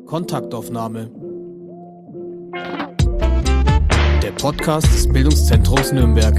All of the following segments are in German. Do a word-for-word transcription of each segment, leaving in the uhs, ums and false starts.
Kontaktaufnahme. Der Podcast des Bildungszentrums Nürnberg.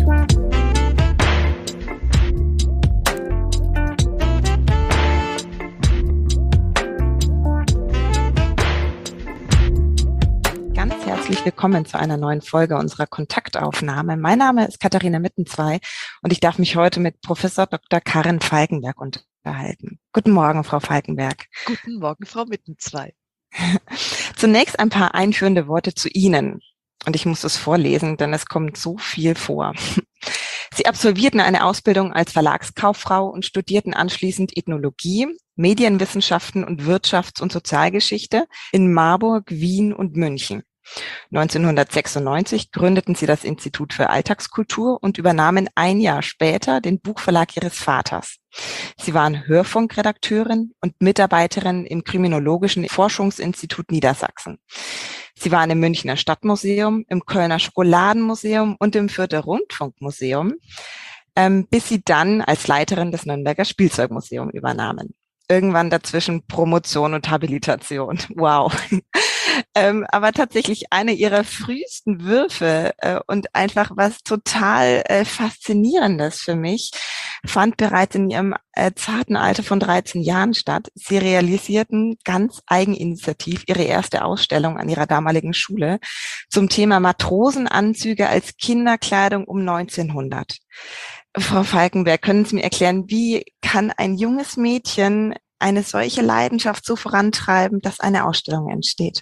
Ganz herzlich willkommen zu einer neuen Folge unserer Kontaktaufnahme. Mein Name ist Katharina Mittenzwei und ich darf mich heute mit Professor Doktor Karin Falkenberg unterhalten. Guten Morgen, Frau Falkenberg. Guten Morgen, Frau Mittenzwei. Zunächst ein paar einführende Worte zu Ihnen. Und ich muss es vorlesen, denn es kommt so viel vor. Sie absolvierten eine Ausbildung als Verlagskauffrau und studierten anschließend Ethnologie, Medienwissenschaften und Wirtschafts- und Sozialgeschichte in Marburg, Wien und München. neunzehnhundertsechsundneunzig gründeten Sie das Institut für Alltagskultur und übernahmen ein Jahr später den Buchverlag Ihres Vaters. Sie waren Hörfunkredakteurin und Mitarbeiterin im Kriminologischen Forschungsinstitut Niedersachsen. Sie waren im Münchner Stadtmuseum, im Kölner Schokoladenmuseum und im Fürther Rundfunkmuseum, ähm, bis Sie dann als Leiterin des Nürnberger Spielzeugmuseums übernahmen. Irgendwann dazwischen Promotion und Habilitation. Wow. ähm, aber tatsächlich eine ihrer frühesten Würfe äh, und einfach was total äh, Faszinierendes für mich, fand bereits in ihrem äh, zarten Alter von dreizehn Jahren statt. Sie realisierten ganz eigeninitiativ ihre erste Ausstellung an ihrer damaligen Schule zum Thema Matrosenanzüge als Kinderkleidung um neunzehnhundert. Frau Falkenberg, können Sie mir erklären, wie kann ein junges Mädchen eine solche Leidenschaft so vorantreiben, dass eine Ausstellung entsteht?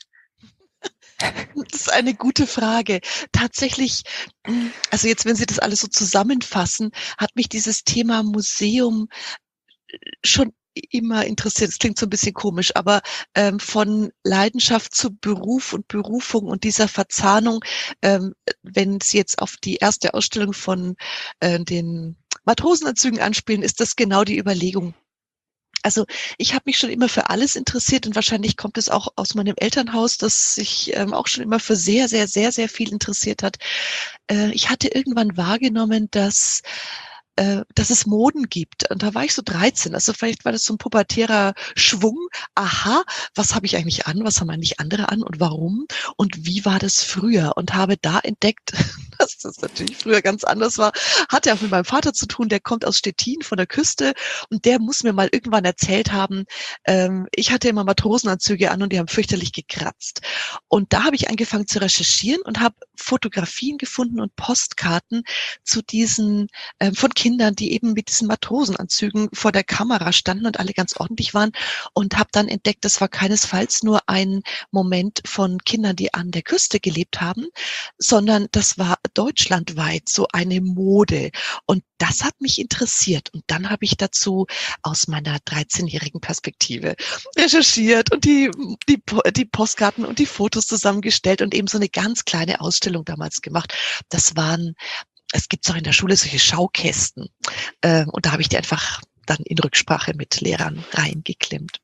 Das ist eine gute Frage. Tatsächlich, also jetzt, wenn Sie das alles so zusammenfassen, hat mich dieses Thema Museum schon immer interessiert. Es klingt so ein bisschen komisch, aber ähm, von Leidenschaft zu Beruf und Berufung und dieser Verzahnung, ähm, wenn Sie jetzt auf die erste Ausstellung von äh, den Matrosenanzügen anspielen, ist das genau die Überlegung. Also ich habe mich schon immer für alles interessiert und wahrscheinlich kommt es auch aus meinem Elternhaus, das sich ähm, auch schon immer für sehr, sehr, sehr, sehr viel interessiert hat. Äh, ich hatte irgendwann wahrgenommen, dass äh, dass es Moden gibt. Und da war ich so dreizehn, also vielleicht war das so ein pubertärer Schwung. Aha, was habe ich eigentlich an? Was haben eigentlich andere an und warum? Und wie war das früher? Und habe da entdeckt, dass das natürlich früher ganz anders war. Hat ja auch mit meinem Vater zu tun, der kommt aus Stettin von der Küste und der muss mir mal irgendwann erzählt haben, ähm, ich hatte immer Matrosenanzüge an und die haben fürchterlich gekratzt. Und da habe ich angefangen zu recherchieren und habe Fotografien gefunden und Postkarten zu diesen ähm, von Kindern, die eben mit diesen Matrosenanzügen vor der Kamera standen und alle ganz ordentlich waren und habe dann entdeckt, das war keinesfalls nur ein Moment von Kindern, die an der Küste gelebt haben, sondern das war deutschlandweit so eine Mode und das hat mich interessiert und dann habe ich dazu aus meiner dreizehnjährigen Perspektive recherchiert und die, die, die Postkarten und die Fotos zusammengestellt und eben so eine ganz kleine Ausstellung damals gemacht. Das waren Es gibt auch in der Schule solche Schaukästen. Ähm, und da habe ich die einfach dann in Rücksprache mit Lehrern reingeklemmt.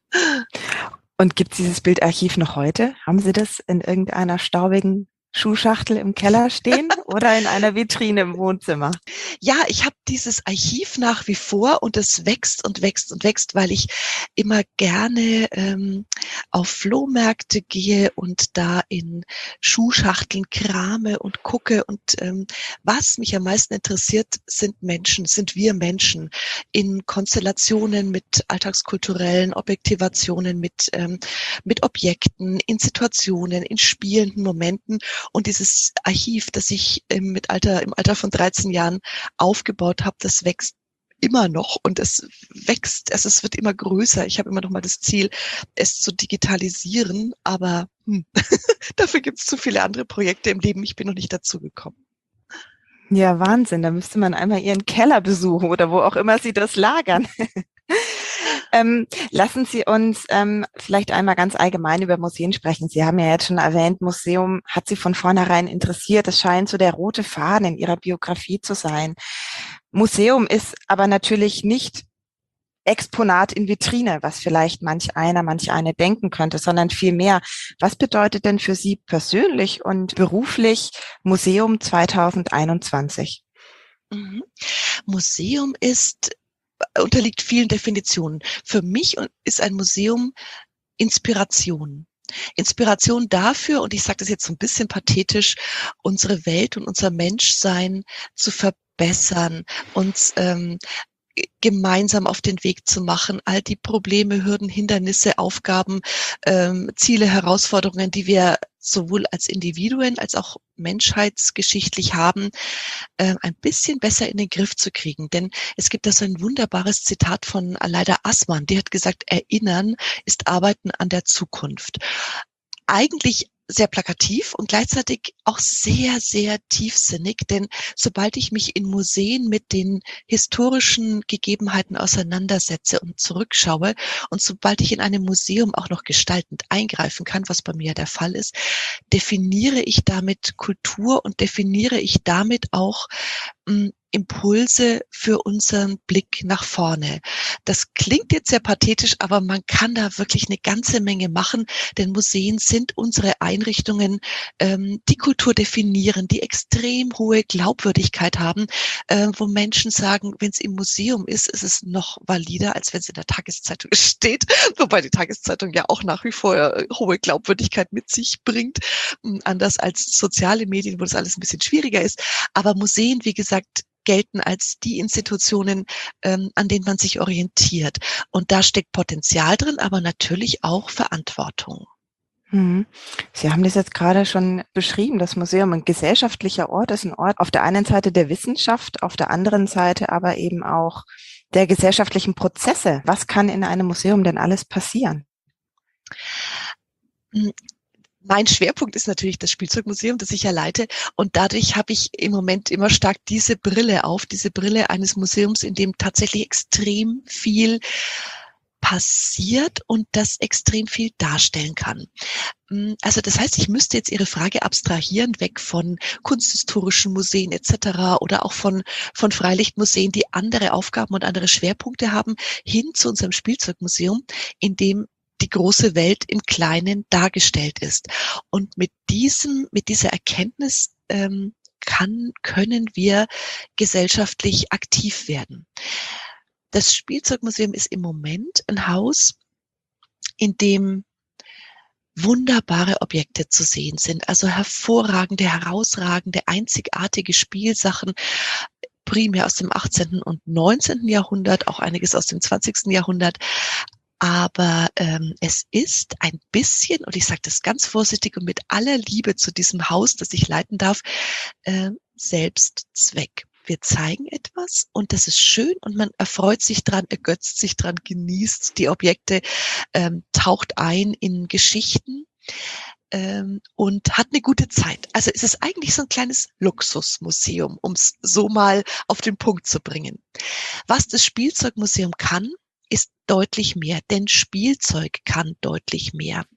Und gibt es dieses Bildarchiv noch heute? Haben Sie das in irgendeiner staubigen Schuhschachtel im Keller stehen oder in einer Vitrine im Wohnzimmer? Ja, ich habe dieses Archiv nach wie vor und es wächst und wächst und wächst, weil ich immer gerne ähm, auf Flohmärkte gehe und da in Schuhschachteln krame und gucke. Und ähm, was mich am meisten interessiert, sind Menschen, sind wir Menschen in Konstellationen mit alltagskulturellen Objektivationen, mit, ähm, mit Objekten, in Situationen, in spielenden Momenten. Und dieses Archiv, das ich im, mit Alter, im Alter von dreizehn Jahren aufgebaut habe, das wächst immer noch und es wächst, also es wird immer größer. Ich habe immer noch mal das Ziel, es zu digitalisieren, aber hm, dafür gibt es zu viele andere Projekte im Leben. Ich bin noch nicht dazu gekommen. Ja, Wahnsinn. Da müsste man einmal Ihren Keller besuchen oder wo auch immer Sie das lagern. Ähm, lassen Sie uns ähm, vielleicht einmal ganz allgemein über Museen sprechen. Sie haben ja jetzt schon erwähnt, Museum hat Sie von vornherein interessiert. Das scheint so der rote Faden in Ihrer Biografie zu sein. Museum ist aber natürlich nicht Exponat in Vitrine, was vielleicht manch einer, manch eine denken könnte, sondern vielmehr, was bedeutet denn für Sie persönlich und beruflich Museum zwanzig einundzwanzig? Mhm. Museum ist unterliegt vielen Definitionen. Für mich ist ein Museum Inspiration. Inspiration dafür, und ich sage das jetzt so ein bisschen pathetisch, unsere Welt und unser Menschsein zu verbessern, uns ähm, gemeinsam auf den Weg zu machen, all die Probleme, Hürden, Hindernisse, Aufgaben, ähm, Ziele, Herausforderungen, die wir sowohl als Individuen als auch menschheitsgeschichtlich haben, äh, ein bisschen besser in den Griff zu kriegen. Denn es gibt da so ein wunderbares Zitat von Aleida Assmann, die hat gesagt, Erinnern ist Arbeiten an der Zukunft. Eigentlich sehr plakativ und gleichzeitig auch sehr, sehr tiefsinnig, denn sobald ich mich in Museen mit den historischen Gegebenheiten auseinandersetze und zurückschaue und sobald ich in einem Museum auch noch gestaltend eingreifen kann, was bei mir ja der Fall ist, definiere ich damit Kultur und definiere ich damit auch mh, Impulse für unseren Blick nach vorne. Das klingt jetzt sehr pathetisch, aber man kann da wirklich eine ganze Menge machen, denn Museen sind unsere Einrichtungen, ähm, die Kultur definieren, die extrem hohe Glaubwürdigkeit haben, äh, wo Menschen sagen, wenn es im Museum ist, ist es noch valider, als wenn es in der Tageszeitung steht, wobei die Tageszeitung ja auch nach wie vor äh, hohe Glaubwürdigkeit mit sich bringt, mh, anders als soziale Medien, wo das alles ein bisschen schwieriger ist. Aber Museen, wie gesagt, gelten als die Institutionen, ähm, an denen man sich orientiert. Und da steckt Potenzial drin, aber natürlich auch Verantwortung. Mhm. Sie haben das jetzt gerade schon beschrieben, das Museum ein gesellschaftlicher Ort ist, ein Ort auf der einen Seite der Wissenschaft, auf der anderen Seite aber eben auch der gesellschaftlichen Prozesse. Was kann in einem Museum denn alles passieren? Mein Schwerpunkt ist natürlich das Spielzeugmuseum, das ich ja leite. Und dadurch habe ich im Moment immer stark diese Brille auf, diese Brille eines Museums, in dem tatsächlich extrem viel passiert und das extrem viel darstellen kann. Also das heißt, ich müsste jetzt Ihre Frage abstrahieren, weg von kunsthistorischen Museen et cetera oder auch von, von Freilichtmuseen, die andere Aufgaben und andere Schwerpunkte haben, hin zu unserem Spielzeugmuseum, in dem die große Welt im Kleinen dargestellt ist. Und mit diesem, mit dieser Erkenntnis ähm, kann, können wir gesellschaftlich aktiv werden. Das Spielzeugmuseum ist im Moment ein Haus, in dem wunderbare Objekte zu sehen sind, also hervorragende, herausragende, einzigartige Spielsachen, primär aus dem achtzehnten und neunzehnten Jahrhundert, auch einiges aus dem zwanzigsten Jahrhundert. Aber ähm, es ist ein bisschen, und ich sage das ganz vorsichtig und mit aller Liebe zu diesem Haus, das ich leiten darf, äh, Selbstzweck. Wir zeigen etwas und das ist schön und man erfreut sich dran, ergötzt sich dran, genießt die Objekte, ähm, taucht ein in Geschichten ähm, und hat eine gute Zeit. Also es ist eigentlich so ein kleines Luxusmuseum, um es so mal auf den Punkt zu bringen. Was das Spielzeugmuseum kann, ist deutlich mehr, denn Spielzeug kann deutlich mehr.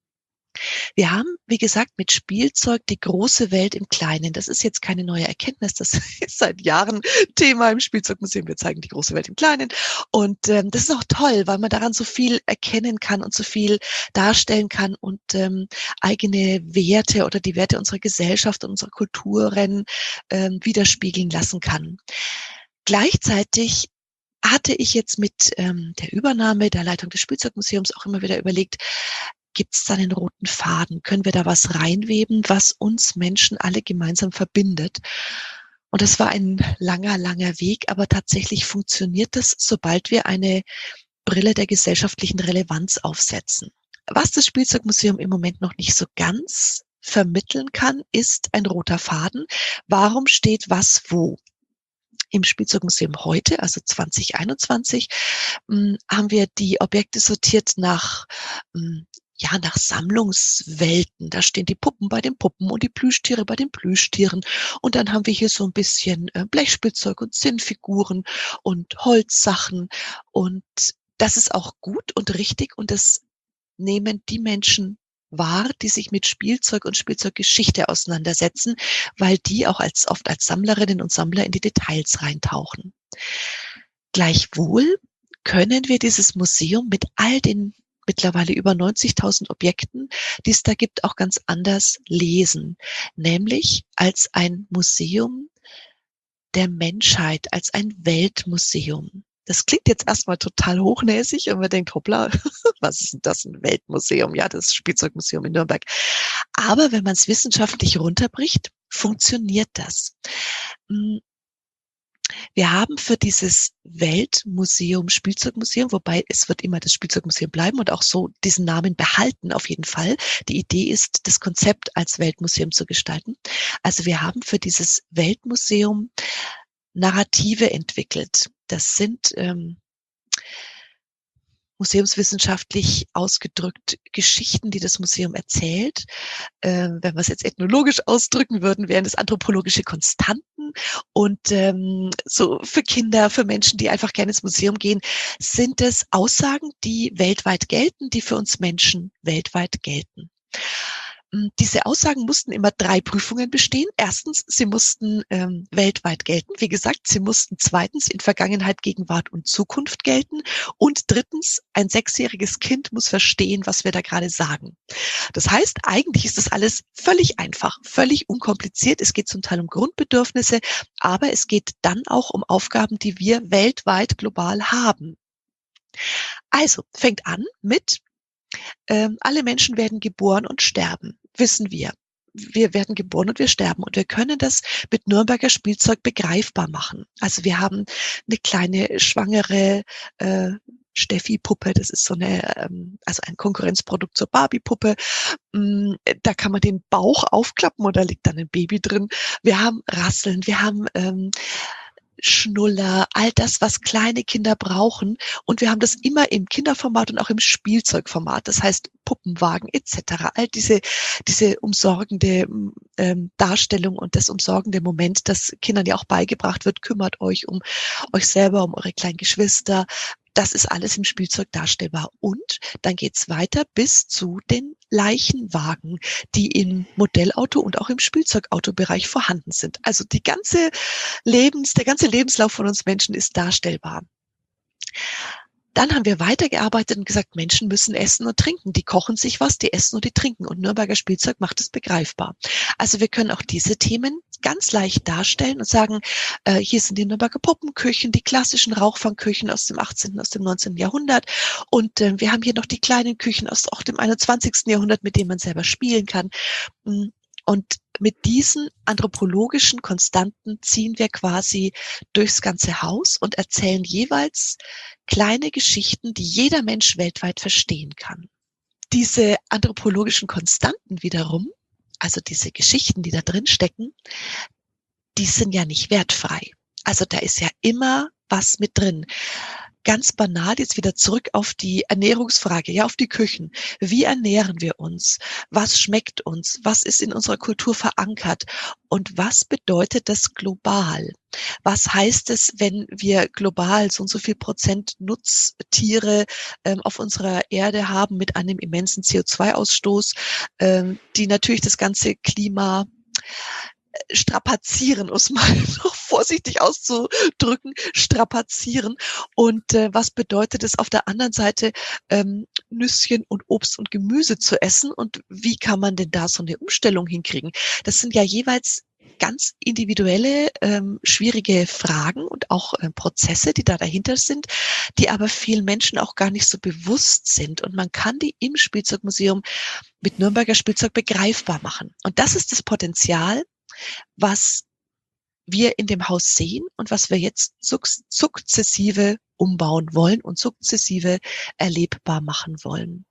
Wir haben, wie gesagt, mit Spielzeug die große Welt im Kleinen. Das ist jetzt keine neue Erkenntnis, das ist seit Jahren Thema im Spielzeugmuseum. Wir zeigen die große Welt im Kleinen und ähm, das ist auch toll, weil man daran so viel erkennen kann und so viel darstellen kann und ähm, eigene Werte oder die Werte unserer Gesellschaft und unserer Kulturen ähm, widerspiegeln lassen kann. Gleichzeitig hatte ich jetzt mit ähm, der Übernahme der Leitung des Spielzeugmuseums auch immer wieder überlegt, gibt es da einen roten Faden? Können wir da was reinweben, was uns Menschen alle gemeinsam verbindet? Und das war ein langer, langer Weg, aber tatsächlich funktioniert das, sobald wir eine Brille der gesellschaftlichen Relevanz aufsetzen. Was das Spielzeugmuseum im Moment noch nicht so ganz vermitteln kann, ist ein roter Faden. Warum steht was wo? Im Spielzeugmuseum heute, also zwanzig einundzwanzig, mh, haben wir die Objekte sortiert nach, mh, ja, nach Sammlungswelten. Da stehen die Puppen bei den Puppen und die Plüschtiere bei den Plüschtieren. Und dann haben wir hier so ein bisschen äh, Blechspielzeug und Zinnfiguren und Holzsachen. Und das ist auch gut und richtig und das nehmen die Menschen wahr, die sich mit Spielzeug und Spielzeuggeschichte auseinandersetzen, weil die auch als oft als Sammlerinnen und Sammler in die Details reintauchen. Gleichwohl können wir dieses Museum mit all den mittlerweile über neunzigtausend Objekten, die es da gibt, auch ganz anders lesen, nämlich als ein Museum der Menschheit, als ein Weltmuseum. Das klingt jetzt erstmal total hochnäsig und man denkt, hoppla, was ist denn das, ein Weltmuseum? Ja, das Spielzeugmuseum in Nürnberg. Aber wenn man es wissenschaftlich runterbricht, funktioniert das. Wir haben für dieses Weltmuseum, Spielzeugmuseum, wobei es wird immer das Spielzeugmuseum bleiben und auch so diesen Namen behalten auf jeden Fall. Die Idee ist, das Konzept als Weltmuseum zu gestalten. Also wir haben für dieses Weltmuseum Narrative entwickelt. Das sind ähm, museumswissenschaftlich ausgedrückt Geschichten, die das Museum erzählt. Ähm, wenn wir es jetzt ethnologisch ausdrücken würden, wären es anthropologische Konstanten. Und ähm, so für Kinder, für Menschen, die einfach gerne ins Museum gehen, sind es Aussagen, die weltweit gelten, die für uns Menschen weltweit gelten. Diese Aussagen mussten immer drei Prüfungen bestehen. Erstens, sie mussten ähm, weltweit gelten. Wie gesagt, sie mussten zweitens in Vergangenheit, Gegenwart und Zukunft gelten. Und drittens, ein sechsjähriges Kind muss verstehen, was wir da gerade sagen. Das heißt, eigentlich ist das alles völlig einfach, völlig unkompliziert. Es geht zum Teil um Grundbedürfnisse, aber es geht dann auch um Aufgaben, die wir weltweit global haben. Also, fängt an mit Ähm, alle Menschen werden geboren und sterben, wissen wir. Wir werden geboren und wir sterben. Und wir können das mit Nürnberger Spielzeug begreifbar machen. Also wir haben eine kleine schwangere äh, Steffi-Puppe. Das ist so eine, ähm, also ein Konkurrenzprodukt zur Barbie-Puppe. Mm, da kann man den Bauch aufklappen und da liegt dann ein Baby drin. Wir haben Rasseln, wir haben ähm, Schnuller, all das, was kleine Kinder brauchen. Und wir haben das immer im Kinderformat und auch im Spielzeugformat. Das heißt Puppenwagen et cetera. All diese diese umsorgende ähm, Darstellung und das umsorgende Moment, das Kindern ja auch beigebracht wird, kümmert euch um euch selber, um eure kleinen Geschwister. Das ist alles im Spielzeug darstellbar. Und dann geht's weiter bis zu den Leichenwagen, die im Modellauto und auch im Spielzeugautobereich vorhanden sind. Also die ganze Lebens, der ganze Lebenslauf von uns Menschen ist darstellbar. Dann haben wir weitergearbeitet und gesagt, Menschen müssen essen und trinken. Die kochen sich was, die essen und die trinken. Und Nürnberger Spielzeug macht es begreifbar. Also wir können auch diese Themen ganz leicht darstellen und sagen, äh, hier sind die Nürnberger Puppenküchen, die klassischen Rauchfangküchen aus dem achtzehnten, aus dem neunzehnten Jahrhundert. Und äh, wir haben hier noch die kleinen Küchen aus auch dem einundzwanzigsten Jahrhundert, mit denen man selber spielen kann. Und mit diesen anthropologischen Konstanten ziehen wir quasi durchs ganze Haus und erzählen jeweils kleine Geschichten, die jeder Mensch weltweit verstehen kann. Diese anthropologischen Konstanten wiederum, also diese Geschichten, die da drin stecken, die sind ja nicht wertfrei. Also da ist ja immer was mit drin. Ganz banal jetzt wieder zurück auf die Ernährungsfrage, ja, auf die Küchen. Wie ernähren wir uns? Was schmeckt uns? Was ist in unserer Kultur verankert? Und was bedeutet das global? Was heißt es, wenn wir global so und so viel Prozent Nutztiere ähm, auf unserer Erde haben mit einem immensen C O zwei Ausstoß, ähm, die natürlich das ganze Klima strapazieren, um es mal noch vorsichtig auszudrücken, strapazieren. Und äh, was bedeutet es auf der anderen Seite, ähm, Nüsschen und Obst und Gemüse zu essen? Und wie kann man denn da so eine Umstellung hinkriegen? Das sind ja jeweils ganz individuelle, ähm, schwierige Fragen und auch äh, Prozesse, die da dahinter sind, die aber vielen Menschen auch gar nicht so bewusst sind. Und man kann die im Spielzeugmuseum mit Nürnberger Spielzeug begreifbar machen. Und das ist das Potenzial, was wir in dem Haus sehen und was wir jetzt sukzessive umbauen wollen und sukzessive erlebbar machen wollen.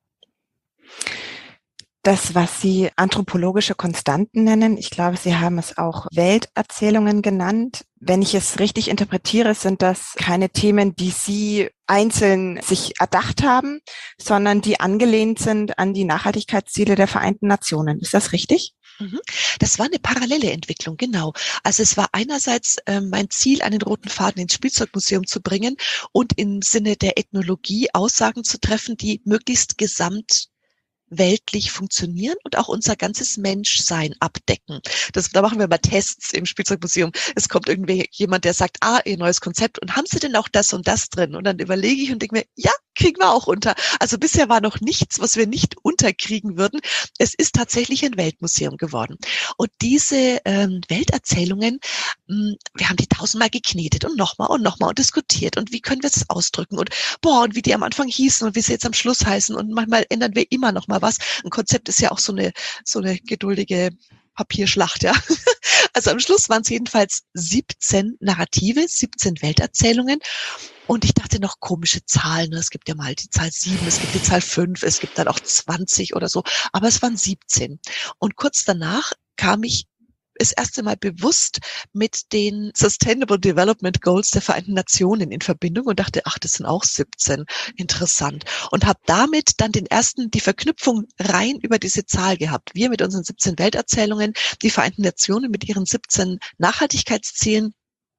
Das, was Sie anthropologische Konstanten nennen, ich glaube, Sie haben es auch Welterzählungen genannt. Wenn ich es richtig interpretiere, sind das keine Themen, die Sie einzeln sich erdacht haben, sondern die angelehnt sind an die Nachhaltigkeitsziele der Vereinten Nationen. Ist das richtig? Das war eine parallele Entwicklung, genau. Also es war einerseits äh, mein Ziel, einen roten Faden ins Spielzeugmuseum zu bringen und im Sinne der Ethnologie Aussagen zu treffen, die möglichst gesamt weltlich funktionieren und auch unser ganzes Menschsein abdecken. Das, da machen wir mal Tests im Spielzeugmuseum. Es kommt irgendwie jemand, der sagt, ah, ihr neues Konzept und haben Sie denn auch das und das drin? Und dann überlege ich und denke mir, ja, kriegen wir auch unter. Also bisher war noch nichts, was wir nicht unterkriegen würden. Es ist tatsächlich ein Weltmuseum geworden. Und diese ähm, Welterzählungen, mh, wir haben die tausendmal geknetet und nochmal und nochmal und diskutiert und wie können wir es ausdrücken und boah, und wie die am Anfang hießen und wie sie jetzt am Schluss heißen und manchmal ändern wir immer noch mal was. Ein Konzept ist ja auch so eine, so eine geduldige Papierschlacht, ja. Also am Schluss waren es jedenfalls siebzehn Narrative, siebzehn Welterzählungen. Und ich dachte noch komische Zahlen. Es gibt ja mal die Zahl sieben, es gibt die Zahl fünf, es gibt dann auch zwanzig oder so. Aber es waren siebzehn. Und kurz danach kam ich das erste Mal bewusst mit den Sustainable Development Goals der Vereinten Nationen in Verbindung und dachte, ach, das sind auch siebzehn. Interessant. Und habe damit dann den ersten, die Verknüpfung rein über diese Zahl gehabt. Wir mit unseren siebzehn Welterzählungen, die Vereinten Nationen mit ihren siebzehn Nachhaltigkeitszielen.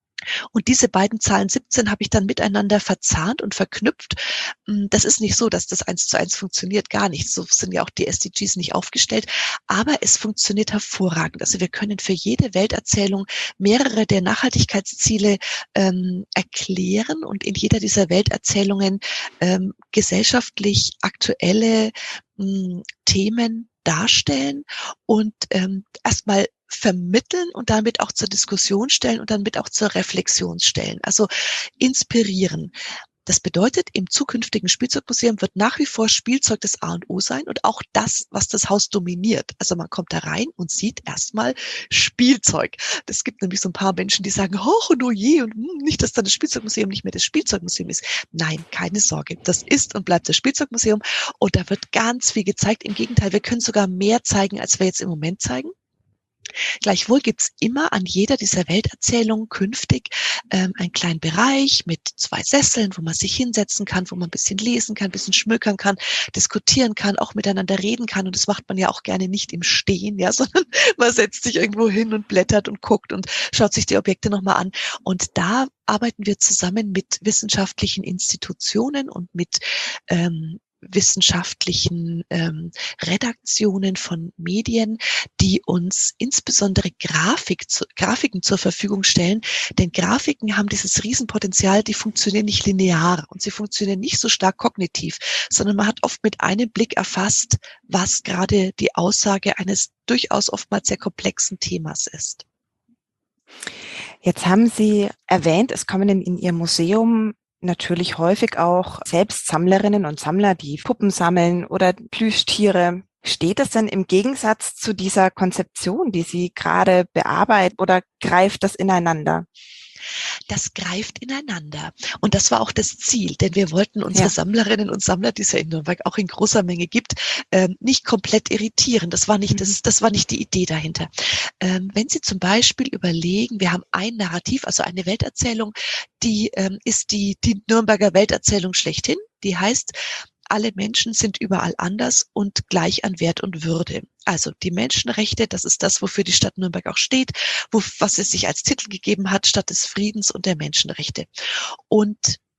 Und diese beiden Zahlen siebzehn habe ich dann miteinander verzahnt und verknüpft. Das ist nicht so, dass das eins zu eins funktioniert, gar nicht. So sind ja auch die S D Gs nicht aufgestellt. Aber es funktioniert hervorragend. Also wir können für jede Welterzählung mehrere der Nachhaltigkeitsziele ähm, erklären und in jeder dieser Welterzählungen ähm, gesellschaftlich aktuelle ähm, Themen darstellen und ähm, erstmal vermitteln und damit auch zur Diskussion stellen und damit auch zur Reflexion stellen. Also inspirieren. Das bedeutet, im zukünftigen Spielzeugmuseum wird nach wie vor Spielzeug das A und O sein und auch das, was das Haus dominiert. Also man kommt da rein und sieht erstmal Spielzeug. Es gibt nämlich so ein paar Menschen, die sagen, hoch und oh je, und hm, nicht, dass dann das Spielzeugmuseum nicht mehr das Spielzeugmuseum ist. Nein, keine Sorge. Das ist und bleibt das Spielzeugmuseum und da wird ganz viel gezeigt. Im Gegenteil, wir können sogar mehr zeigen, als wir jetzt im Moment zeigen. Gleichwohl gibt's immer an jeder dieser Welterzählungen künftig ähm, einen kleinen Bereich mit zwei Sesseln, wo man sich hinsetzen kann, wo man ein bisschen lesen kann, ein bisschen schmökern kann, diskutieren kann, auch miteinander reden kann. Und das macht man ja auch gerne nicht im Stehen, ja, sondern man setzt sich irgendwo hin und blättert und guckt und schaut sich die Objekte nochmal an. Und da arbeiten wir zusammen mit wissenschaftlichen Institutionen und mit ähm, wissenschaftlichen ähm, Redaktionen von Medien, die uns insbesondere Grafik zu, Grafiken zur Verfügung stellen. Denn Grafiken haben dieses Riesenpotenzial, die funktionieren nicht linear und sie funktionieren nicht so stark kognitiv, sondern man hat oft mit einem Blick erfasst, was gerade die Aussage eines durchaus oftmals sehr komplexen Themas ist. Jetzt haben Sie erwähnt, es kommen in, in Ihr Museum natürlich häufig auch selbst Sammlerinnen und Sammler, die Puppen sammeln oder Plüschtiere. Steht das denn im Gegensatz zu dieser Konzeption, die Sie gerade bearbeiten, oder greift das ineinander? Das greift ineinander. Und das war auch das Ziel, denn wir wollten unsere ja. Sammlerinnen und Sammler, die es ja in Nürnberg auch in großer Menge gibt, ähm, nicht komplett irritieren. Das war nicht, das, das war nicht die Idee dahinter. Ähm, wenn Sie zum Beispiel überlegen, wir haben ein Narrativ, also eine Welterzählung, die ähm, ist die, die Nürnberger Welterzählung schlechthin. Die heißt, alle Menschen sind überall anders und gleich an Wert und Würde. Also die Menschenrechte, das ist das, wofür die Stadt Nürnberg auch steht, wo, was es sich als Titel gegeben hat, Stadt des Friedens und der Menschenrechte. Und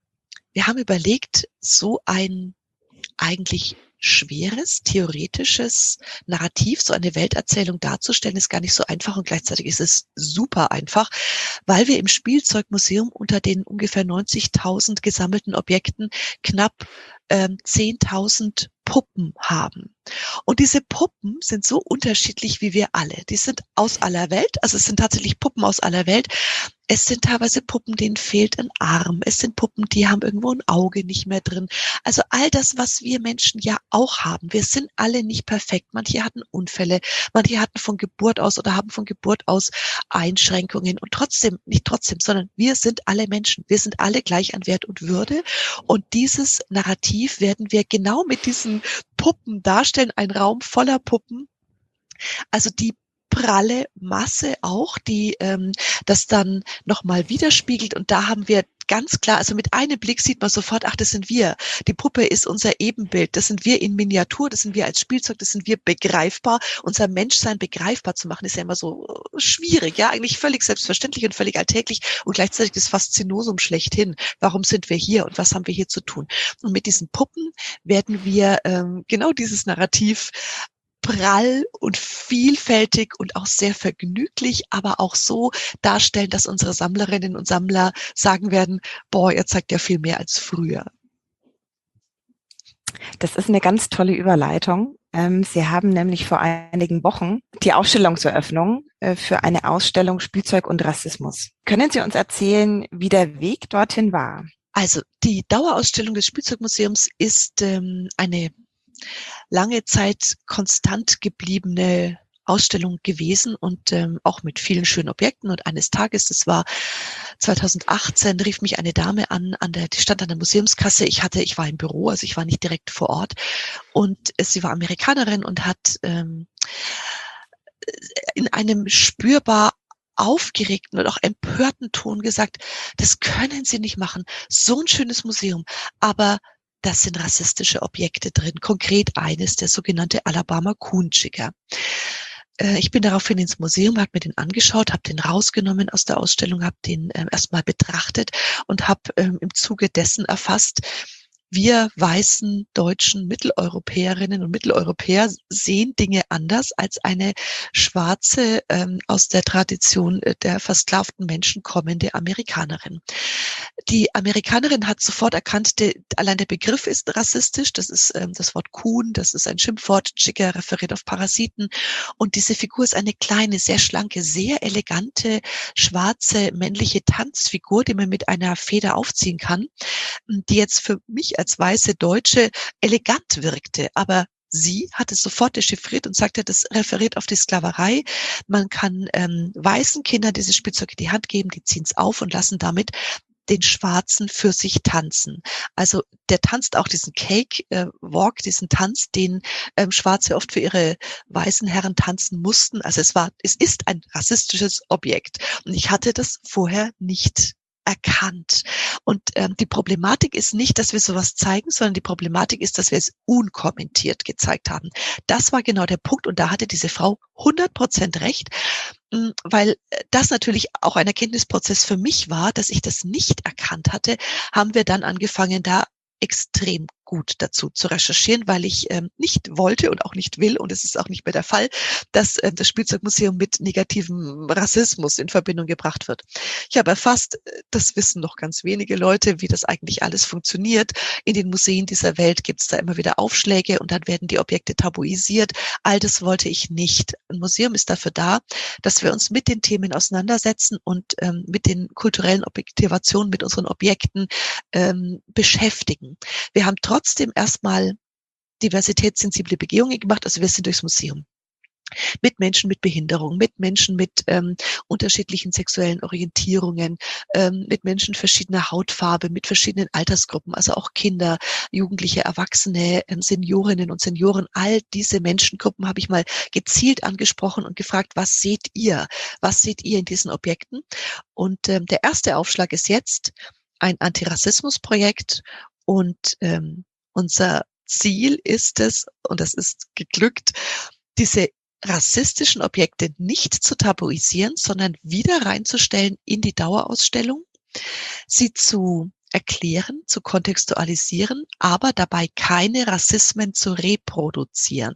wir haben überlegt, so ein eigentlich schweres, theoretisches Narrativ, so eine Welterzählung darzustellen, ist gar nicht so einfach und gleichzeitig ist es super einfach, weil wir im Spielzeugmuseum unter den ungefähr neunzigtausend gesammelten Objekten knapp ähm, zehntausend Puppen haben. Und diese Puppen sind so unterschiedlich wie wir alle. Die sind aus aller Welt, also es sind tatsächlich Puppen aus aller Welt. Es sind teilweise Puppen, denen fehlt ein Arm. Es sind Puppen, die haben irgendwo ein Auge nicht mehr drin. Also all das, was wir Menschen ja auch haben. Wir sind alle nicht perfekt. Manche hatten Unfälle, manche hatten von Geburt aus oder haben von Geburt aus Einschränkungen. Und trotzdem, nicht trotzdem, sondern wir sind alle Menschen. Wir sind alle gleich an Wert und Würde. Und dieses Narrativ werden wir genau mit diesen Puppen darstellen. Ein Raum voller Puppen. Also die pralle Masse auch, die ähm, das dann nochmal widerspiegelt. Und da haben wir ganz klar, also mit einem Blick sieht man sofort, ach, das sind wir. Die Puppe ist unser Ebenbild. Das sind wir in Miniatur, das sind wir als Spielzeug, das sind wir begreifbar. Unser Menschsein begreifbar zu machen, ist ja immer so schwierig, ja, eigentlich völlig selbstverständlich und völlig alltäglich und gleichzeitig das Faszinosum schlechthin. Warum sind wir hier und was haben wir hier zu tun? Und mit diesen Puppen werden wir ähm, genau dieses Narrativ prall und vielfältig und auch sehr vergnüglich, aber auch so darstellen, dass unsere Sammlerinnen und Sammler sagen werden, boah, ihr zeigt ja viel mehr als früher. Das ist eine ganz tolle Überleitung. Ähm, Sie haben nämlich vor einigen Wochen die Ausstellungseröffnung äh, für eine Ausstellung Spielzeug und Rassismus. Können Sie uns erzählen, wie der Weg dorthin war? Also die Dauerausstellung des Spielzeugmuseums ist ähm, eine lange Zeit konstant gebliebene Ausstellung gewesen und ähm, auch mit vielen schönen Objekten. Und eines Tages, das war zweitausendachtzehn, rief mich eine Dame an, an der, die stand an der Museumskasse. Ich hatte, ich war im Büro, also ich war nicht direkt vor Ort. Und äh, sie war Amerikanerin und hat ähm, in einem spürbar aufgeregten und auch empörten Ton gesagt, das können Sie nicht machen. So ein schönes Museum. Aber das sind rassistische Objekte drin. Konkret eines, der sogenannte Alabama Coon-Jigger. Ich bin daraufhin ins Museum, habe mir den angeschaut, habe den rausgenommen aus der Ausstellung, habe den äh, erstmal betrachtet und habe ähm, im Zuge dessen erfasst, wir weißen deutschen Mitteleuropäerinnen und Mitteleuropäer sehen Dinge anders als eine schwarze, ähm, aus der Tradition der versklavten Menschen kommende Amerikanerin. Die Amerikanerin hat sofort erkannt, de, allein der Begriff ist rassistisch. Das ist ähm, das Wort Kuhn, das ist ein Schimpfwort. Jigger referiert auf Parasiten. Und diese Figur ist eine kleine, sehr schlanke, sehr elegante, schwarze, männliche Tanzfigur, die man mit einer Feder aufziehen kann, die jetzt für mich als weiße Deutsche elegant wirkte. Aber sie hat es sofort dechiffriert und sagte, das referiert auf die Sklaverei. Man kann ähm, weißen Kindern dieses Spielzeug in die Hand geben, die ziehen es auf und lassen damit den Schwarzen für sich tanzen. Also der tanzt auch diesen Cake äh, Walk, diesen Tanz, den ähm, Schwarze oft für ihre weißen Herren tanzen mussten. Also es war, es ist ein rassistisches Objekt. Und ich hatte das vorher nicht erkannt. Und ähm, die Problematik ist nicht, dass wir sowas zeigen, sondern die Problematik ist, dass wir es unkommentiert gezeigt haben. Das war genau der Punkt und da hatte diese Frau hundert Prozent recht, mh, weil das natürlich auch ein Erkenntnisprozess für mich war, dass ich das nicht erkannt hatte, haben wir dann angefangen, da extrem gut dazu zu recherchieren, weil ich ähm, nicht wollte und auch nicht will, und es ist auch nicht mehr der Fall, dass äh, das Spielzeugmuseum mit negativem Rassismus in Verbindung gebracht wird. Ich habe erfasst, das wissen noch ganz wenige Leute, wie das eigentlich alles funktioniert. In den Museen dieser Welt gibt es da immer wieder Aufschläge und dann werden die Objekte tabuisiert. All das wollte ich nicht. Ein Museum ist dafür da, dass wir uns mit den Themen auseinandersetzen und ähm, mit den kulturellen Objektivationen, mit unseren Objekten ähm, beschäftigen. Wir haben trotzdem erstmal diversitätssensible Begehungen gemacht. Also wir sind durchs Museum mit Menschen mit Behinderung, mit Menschen mit ähm, unterschiedlichen sexuellen Orientierungen, ähm, mit Menschen verschiedener Hautfarbe, mit verschiedenen Altersgruppen, also auch Kinder, Jugendliche, Erwachsene, ähm, Seniorinnen und Senioren. All diese Menschengruppen habe ich mal gezielt angesprochen und gefragt, was seht ihr? Was seht ihr in diesen Objekten? Und ähm, der erste Aufschlag ist jetzt ein Antirassismusprojekt und ähm, unser Ziel ist es, und das ist geglückt, diese rassistischen Objekte nicht zu tabuisieren, sondern wieder reinzustellen in die Dauerausstellung, sie zu erklären, zu kontextualisieren, aber dabei keine Rassismen zu reproduzieren.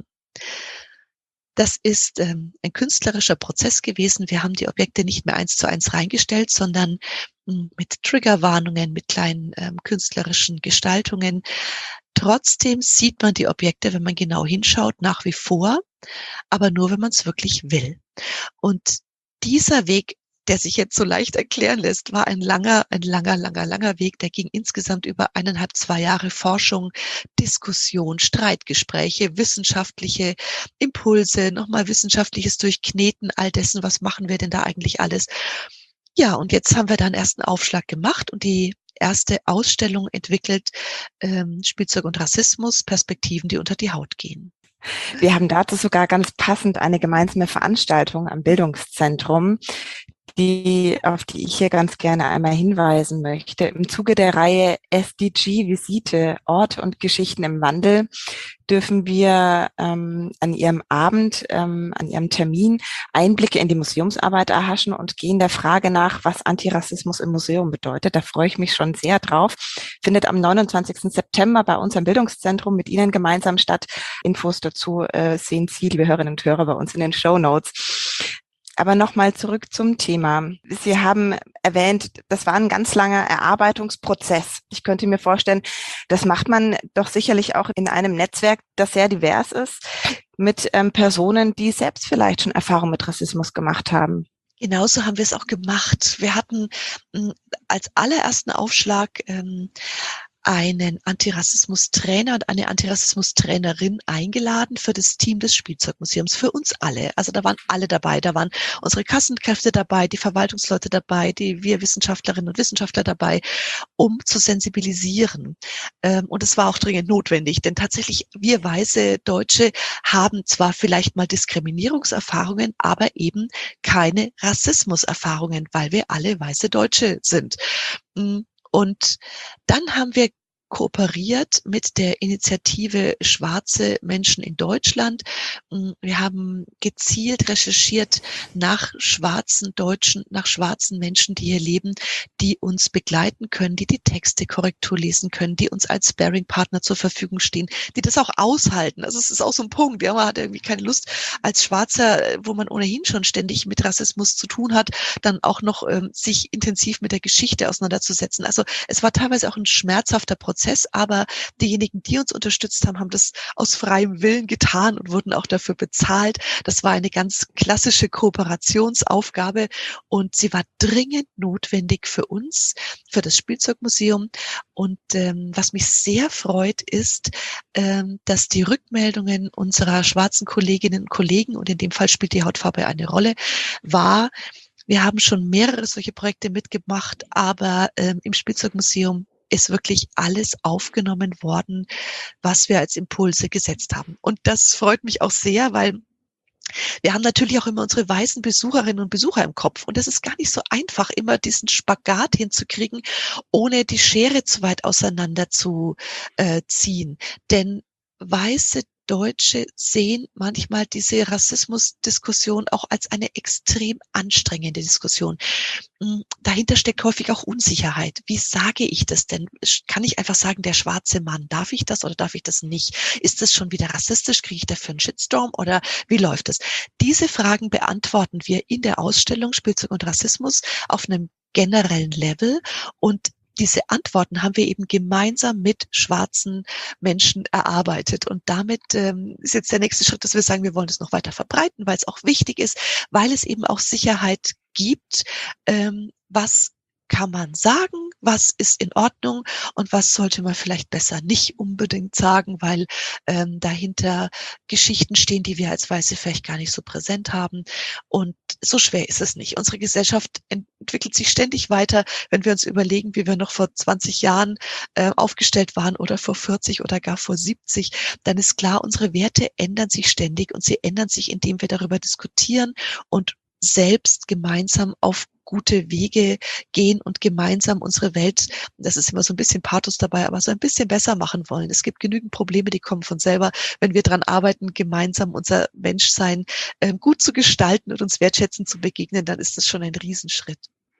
Das ist ähm, ein künstlerischer Prozess gewesen. Wir haben die Objekte nicht mehr eins zu eins reingestellt, sondern mh, mit Triggerwarnungen, mit kleinen ähm, künstlerischen Gestaltungen. Trotzdem sieht man die Objekte, wenn man genau hinschaut, nach wie vor, aber nur, wenn man es wirklich will. Und dieser Weg, der sich jetzt so leicht erklären lässt, war ein langer, ein langer, langer, langer Weg. Der ging insgesamt über eineinhalb, zwei Jahre Forschung, Diskussion, Streitgespräche, wissenschaftliche Impulse, nochmal wissenschaftliches Durchkneten all dessen, was machen wir denn da eigentlich alles. Ja, und jetzt haben wir dann erst einen Aufschlag gemacht und die erste Ausstellung entwickelt, ähm, Spielzeug und Rassismus, Perspektiven, die unter die Haut gehen. Wir haben dazu sogar ganz passend eine gemeinsame Veranstaltung am Bildungszentrum, die, auf die ich hier ganz gerne einmal hinweisen möchte. Im Zuge der Reihe S D G-Visite, Ort und Geschichten im Wandel, dürfen wir ähm, an Ihrem Abend, ähm, an Ihrem Termin Einblicke in die Museumsarbeit erhaschen und gehen der Frage nach, was Antirassismus im Museum bedeutet. Da freue ich mich schon sehr drauf. Findet am neunundzwanzigsten September bei uns am Bildungszentrum mit Ihnen gemeinsam statt. Infos dazu äh, sehen Sie, liebe Hörerinnen und Hörer, bei uns in den Shownotes. Aber nochmal zurück zum Thema. Sie haben erwähnt, das war ein ganz langer Erarbeitungsprozess. Ich könnte mir vorstellen, das macht man doch sicherlich auch in einem Netzwerk, das sehr divers ist, mit ähm, Personen, die selbst vielleicht schon Erfahrung mit Rassismus gemacht haben. Genauso haben wir es auch gemacht. Wir hatten mh, als allerersten Aufschlag ähm, einen Antirassismus-Trainer und eine Antirassismus-Trainerin eingeladen für das Team des Spielzeugmuseums, für uns alle. Also da waren alle dabei, da waren unsere Kassenkräfte dabei, die Verwaltungsleute dabei, die wir Wissenschaftlerinnen und Wissenschaftler dabei, um zu sensibilisieren. Und es war auch dringend notwendig, denn tatsächlich wir weiße Deutsche haben zwar vielleicht mal Diskriminierungserfahrungen, aber eben keine Rassismuserfahrungen, weil wir alle weiße Deutsche sind. Und dann haben wir kooperiert mit der Initiative Schwarze Menschen in Deutschland. Wir haben gezielt recherchiert nach schwarzen Deutschen, nach schwarzen Menschen, die hier leben, die uns begleiten können, die die Texte Korrektur lesen können, die uns als Sparring-Partner zur Verfügung stehen, die das auch aushalten. Also es ist auch so ein Punkt. Ja, man hat irgendwie keine Lust als Schwarzer, wo man ohnehin schon ständig mit Rassismus zu tun hat, dann auch noch ähm, sich intensiv mit der Geschichte auseinanderzusetzen. Also es war teilweise auch ein schmerzhafter Prozess. Aber diejenigen, die uns unterstützt haben, haben das aus freiem Willen getan und wurden auch dafür bezahlt. Das war eine ganz klassische Kooperationsaufgabe und sie war dringend notwendig für uns, für das Spielzeugmuseum. Und ähm, was mich sehr freut, ist, ähm, dass die Rückmeldungen unserer schwarzen Kolleginnen und Kollegen, und in dem Fall spielt die Hautfarbe eine Rolle, war, wir haben schon mehrere solche Projekte mitgemacht, aber ähm, im Spielzeugmuseum ist wirklich alles aufgenommen worden, was wir als Impulse gesetzt haben. Und das freut mich auch sehr, weil wir haben natürlich auch immer unsere weißen Besucherinnen und Besucher im Kopf. Und das ist gar nicht so einfach, immer diesen Spagat hinzukriegen, ohne die Schere zu weit auseinander zu äh, ziehen. Denn weiße Deutsche sehen manchmal diese Rassismusdiskussion auch als eine extrem anstrengende Diskussion. Dahinter steckt häufig auch Unsicherheit. Wie sage ich das denn? Kann ich einfach sagen, der schwarze Mann, darf ich das oder darf ich das nicht? Ist das schon wieder rassistisch? Kriege ich dafür einen Shitstorm oder wie läuft es? Diese Fragen beantworten wir in der Ausstellung Spielzeug und Rassismus auf einem generellen Level, und diese Antworten haben wir eben gemeinsam mit schwarzen Menschen erarbeitet. Und damit ähm, ist jetzt der nächste Schritt, dass wir sagen, wir wollen es noch weiter verbreiten, weil es auch wichtig ist, weil es eben auch Sicherheit gibt, ähm, was kann man sagen, was ist in Ordnung und was sollte man vielleicht besser nicht unbedingt sagen, weil ähm, dahinter Geschichten stehen, die wir als Weiße vielleicht gar nicht so präsent haben. Und so schwer ist es nicht. Unsere Gesellschaft entwickelt sich ständig weiter. Wenn wir uns überlegen, wie wir noch vor zwanzig Jahren äh, aufgestellt waren oder vor vierzig oder gar vor siebzig, dann ist klar, unsere Werte ändern sich ständig und sie ändern sich, indem wir darüber diskutieren und selbst gemeinsam auf gute Wege gehen und gemeinsam unsere Welt, das ist immer so ein bisschen Pathos dabei, aber so ein bisschen besser machen wollen. Es gibt genügend Probleme, die kommen von selber, wenn wir dran arbeiten, gemeinsam unser Menschsein äh, gut zu gestalten und uns wertschätzend zu begegnen, dann ist das schon ein Riesenschritt.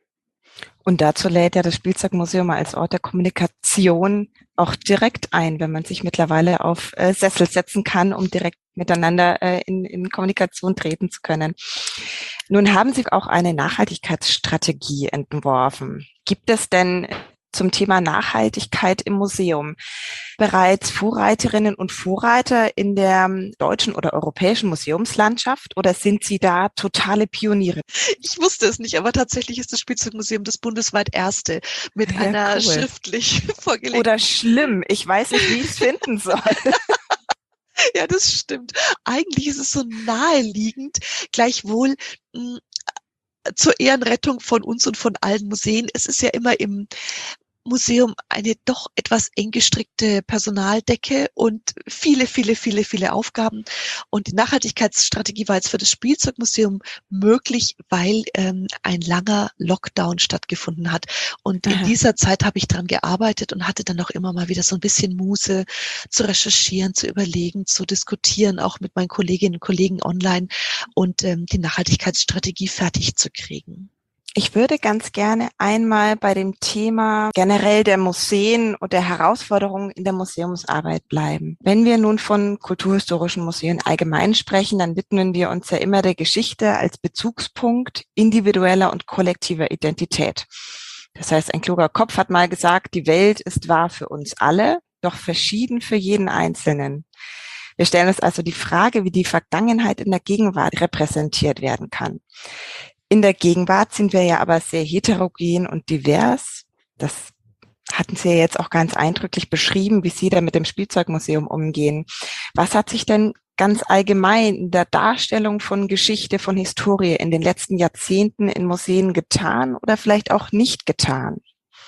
Und dazu lädt ja das Spielzeugmuseum als Ort der Kommunikation auch direkt ein, wenn man sich mittlerweile auf äh, Sessel setzen kann, um direkt miteinander äh, in, in Kommunikation treten zu können. Nun haben Sie auch eine Nachhaltigkeitsstrategie entworfen. Gibt es denn zum Thema Nachhaltigkeit im Museum bereits Vorreiterinnen und Vorreiter in der deutschen oder europäischen Museumslandschaft, oder sind Sie da totale Pioniere? Ich wusste es nicht, aber tatsächlich ist das Spielzeugmuseum das bundesweit erste mit ja, einer cool. schriftlich vorgelegten. Oder schlimm, ich weiß nicht, wie ich es finden soll. Ja, das stimmt. Eigentlich ist es so naheliegend, gleichwohl mh, zur Ehrenrettung von uns und von allen Museen. Es ist ja immer im Museum eine doch etwas eng gestrickte Personaldecke und viele, viele, viele, viele Aufgaben. Und die Nachhaltigkeitsstrategie war jetzt für das Spielzeugmuseum möglich, weil ähm, ein langer Lockdown stattgefunden hat. Und Aha. in dieser Zeit habe ich dran gearbeitet und hatte dann auch immer mal wieder so ein bisschen Muße zu recherchieren, zu überlegen, zu diskutieren, auch mit meinen Kolleginnen und Kollegen online und ähm, die Nachhaltigkeitsstrategie fertig zu kriegen. Ich würde ganz gerne einmal bei dem Thema generell der Museen und der Herausforderungen in der Museumsarbeit bleiben. Wenn wir nun von kulturhistorischen Museen allgemein sprechen, dann widmen wir uns ja immer der Geschichte als Bezugspunkt individueller und kollektiver Identität. Das heißt, ein kluger Kopf hat mal gesagt, die Welt ist wahr für uns alle, doch verschieden für jeden Einzelnen. Wir stellen uns also die Frage, wie die Vergangenheit in der Gegenwart repräsentiert werden kann. In der Gegenwart sind wir ja aber sehr heterogen und divers. Das hatten Sie ja jetzt auch ganz eindrücklich beschrieben, wie Sie da mit dem Spielzeugmuseum umgehen. Was hat sich denn ganz allgemein in der Darstellung von Geschichte, von Historie in den letzten Jahrzehnten in Museen getan oder vielleicht auch nicht getan?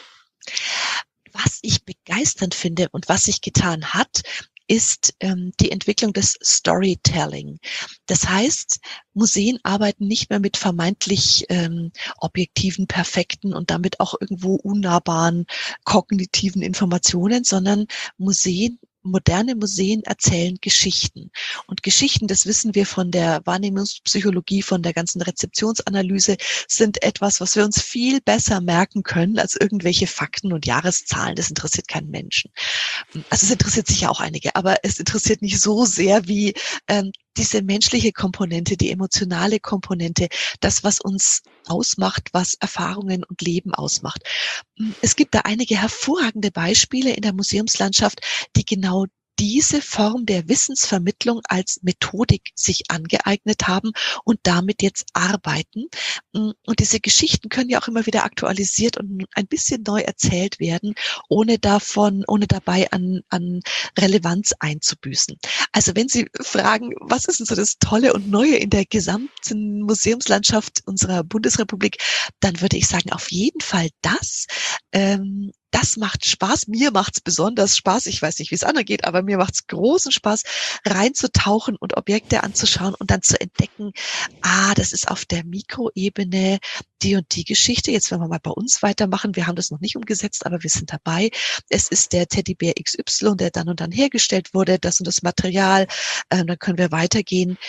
Was ich begeisternd finde und was sich getan hat, ist ähm, die Entwicklung des Storytelling. Das heißt, Museen arbeiten nicht mehr mit vermeintlich ähm, objektiven, perfekten und damit auch irgendwo unnahbaren kognitiven Informationen, sondern Museen Moderne Museen erzählen Geschichten. Und Geschichten, das wissen wir von der Wahrnehmungspsychologie, von der ganzen Rezeptionsanalyse, sind etwas, was wir uns viel besser merken können als irgendwelche Fakten und Jahreszahlen. Das interessiert keinen Menschen. Also es interessiert sicher auch einige, aber es interessiert nicht so sehr wie ähm, diese menschliche Komponente, die emotionale Komponente, das, was uns ausmacht, was Erfahrungen und Leben ausmacht. Es gibt da einige hervorragende Beispiele in der Museumslandschaft, die genau diese Form der Wissensvermittlung als Methodik sich angeeignet haben und damit jetzt arbeiten. Und diese Geschichten können ja auch immer wieder aktualisiert und ein bisschen neu erzählt werden, ohne davon, ohne dabei an, an Relevanz einzubüßen. Also wenn Sie fragen, was ist denn so das Tolle und Neue in der gesamten Museumslandschaft unserer Bundesrepublik, dann würde ich sagen, auf jeden Fall das. Ähm, Das macht Spaß. Mir macht's besonders Spaß. Ich weiß nicht, wie es anderen geht, aber mir macht's großen Spaß, reinzutauchen und Objekte anzuschauen und dann zu entdecken, ah, das ist auf der Mikroebene die und die Geschichte. Jetzt werden wir mal bei uns weitermachen. Wir haben das noch nicht umgesetzt, aber wir sind dabei. Es ist der Teddybär X Y, der dann und dann hergestellt wurde, das und das Material. Ähm, dann können wir weitergehen.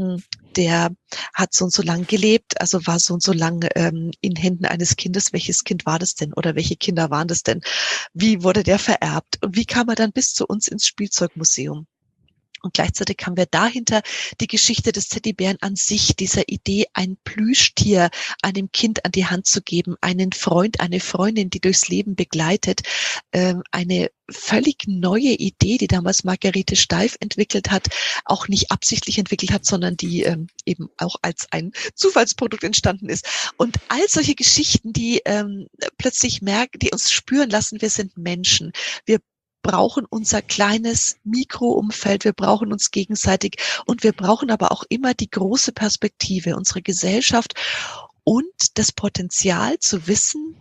Der hat so und so lang gelebt, also war so und so lang ähm, in Händen eines Kindes. Welches Kind war das denn oder welche Kinder waren das denn? Wie wurde der vererbt? Und wie kam er dann bis zu uns ins Spielzeugmuseum? Und gleichzeitig haben wir dahinter die Geschichte des Teddybären an sich, dieser Idee, ein Plüschtier einem Kind an die Hand zu geben, einen Freund, eine Freundin, die durchs Leben begleitet, ähm, eine völlig neue Idee, die damals Margarete Steif entwickelt hat, auch nicht absichtlich entwickelt hat, sondern die ähm, eben auch als ein Zufallsprodukt entstanden ist. Und all solche Geschichten, die ähm, plötzlich merken, die uns spüren lassen, wir sind Menschen. Wir brauchen unser kleines Mikroumfeld, wir brauchen uns gegenseitig und wir brauchen aber auch immer die große Perspektive, unsere Gesellschaft und das Potenzial zu wissen,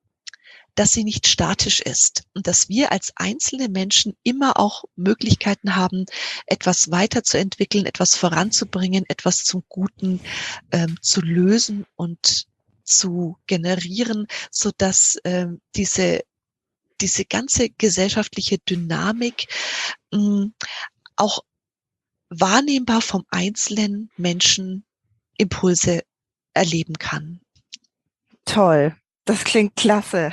dass sie nicht statisch ist und dass wir als einzelne Menschen immer auch Möglichkeiten haben, etwas weiterzuentwickeln, etwas voranzubringen, etwas zum Guten ähm, zu lösen und zu generieren, sodass ähm, diese diese ganze gesellschaftliche Dynamik mh, auch wahrnehmbar vom einzelnen Menschen Impulse erleben kann. Toll, das klingt klasse.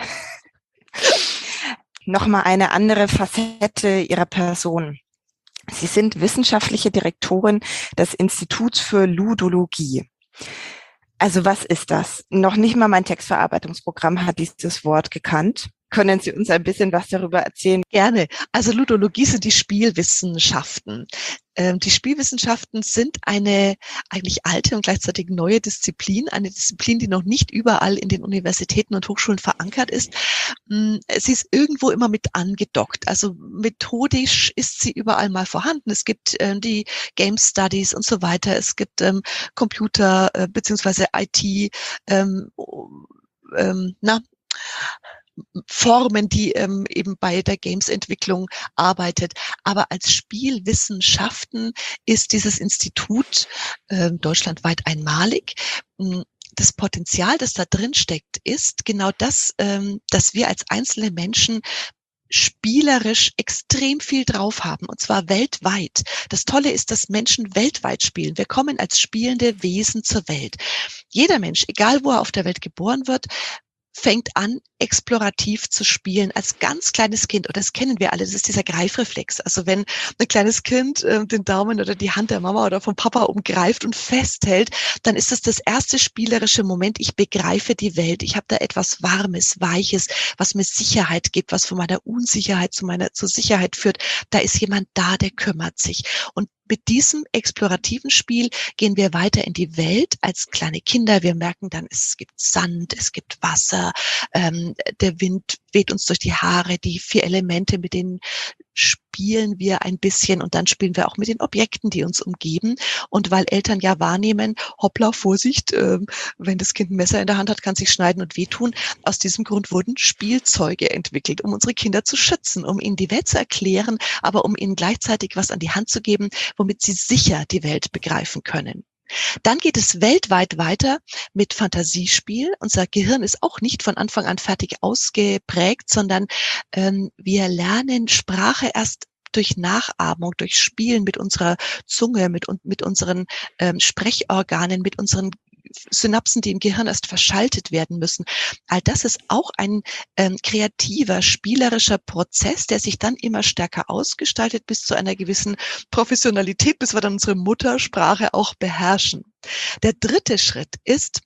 Nochmal eine andere Facette Ihrer Person. Sie sind wissenschaftliche Direktorin des Instituts für Ludologie. Also was ist das? Noch nicht mal mein Textverarbeitungsprogramm hat dieses Wort gekannt. Können Sie uns ein bisschen was darüber erzählen? Gerne. Also Ludologie sind die Spielwissenschaften. Ähm, die Spielwissenschaften sind eine eigentlich alte und gleichzeitig neue Disziplin, eine Disziplin, die noch nicht überall in den Universitäten und Hochschulen verankert ist. Sie ist irgendwo immer mit angedockt. Also methodisch ist sie überall mal vorhanden. Es gibt äh, die Game Studies und so weiter. Es gibt ähm, Computer äh, beziehungsweise I T, ähm, ähm, na, Formen, die ähm, eben bei der Games-Entwicklung arbeitet. Aber als Spielwissenschaften ist dieses Institut äh, deutschlandweit einmalig. Das Potenzial, das da drin steckt, ist genau das, ähm, dass wir als einzelne Menschen spielerisch extrem viel drauf haben, und zwar weltweit. Das Tolle ist, dass Menschen weltweit spielen. Wir kommen als spielende Wesen zur Welt. Jeder Mensch, egal wo er auf der Welt geboren wird, fängt an, explorativ zu spielen als ganz kleines Kind. Und das kennen wir alle, das ist dieser Greifreflex. Also wenn ein kleines Kind äh, den Daumen oder die Hand der Mama oder vom Papa umgreift und festhält, dann ist das das erste spielerische Moment. Ich begreife die Welt. Ich habe da etwas Warmes, Weiches, was mir Sicherheit gibt, was von meiner Unsicherheit zu meiner zur Sicherheit führt. Da ist jemand da, der kümmert sich. Und mit diesem explorativen Spiel gehen wir weiter in die Welt als kleine Kinder. Wir merken dann, es gibt Sand, es gibt Wasser, ähm, der Wind weht uns durch die Haare, die vier Elemente, mit denen spielen wir ein bisschen, und dann spielen wir auch mit den Objekten, die uns umgeben. Und weil Eltern ja wahrnehmen, hoppla, Vorsicht, äh, wenn das Kind ein Messer in der Hand hat, kann es sich schneiden und wehtun. Aus diesem Grund wurden Spielzeuge entwickelt, um unsere Kinder zu schützen, um ihnen die Welt zu erklären, aber um ihnen gleichzeitig was an die Hand zu geben, womit sie sicher die Welt begreifen können. Dann geht es weltweit weiter mit Fantasiespiel. Unser Gehirn ist auch nicht von Anfang an fertig ausgeprägt, sondern ähm, wir lernen Sprache erst durch Nachahmung, durch Spielen mit unserer Zunge, mit, mit unseren ähm, Sprechorganen, mit unseren Synapsen, die im Gehirn erst verschaltet werden müssen. All das ist auch ein ähm, kreativer, spielerischer Prozess, der sich dann immer stärker ausgestaltet bis zu einer gewissen Professionalität, bis wir dann unsere Muttersprache auch beherrschen. Der dritte Schritt ist